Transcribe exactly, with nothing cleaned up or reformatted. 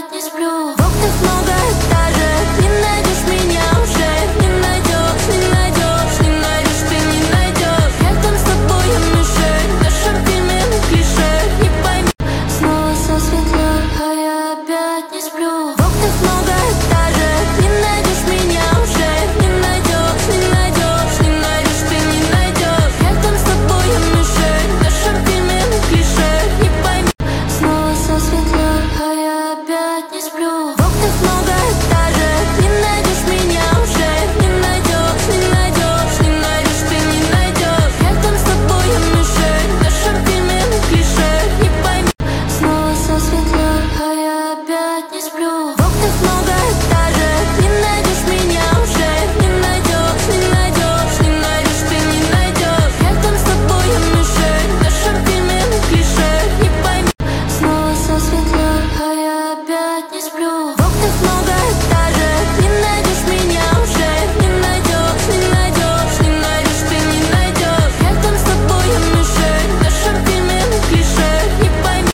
опять не сплю. В окнах много этажек, не найдешь меня уже. Не найдешь, не найдешь, не найдешь, ты не найдешь. Рядом с тобой я мишень, в нашем фильме клише. Не пойми, снова все светло, а я опять не сплю. В окнах много этажек, не найдешь меня уже. Не найдешь, не найдешь, не найдешь, ты не найдешь. Рядом с тобой я мишень, в нашем фильме клише. Не пойми, снова все светло, а я опять не сплю. В окнах много этажек, не найдешь меня уже. Не найдешь, не найдешь, не найдешь, ты не найдешь. Рядом с тобой я мишень, в нашем фильме клише. Не пойми, снова все светло, а я опять не сплю. В окнах много этажек, не найдешь меня уже. Не найдешь, не найдешь, не найдешь, ты не найдешь. Рядом с тобой я мишень, в нашем фильме клише. Не пойми, снова все светло, а я опять не сплю.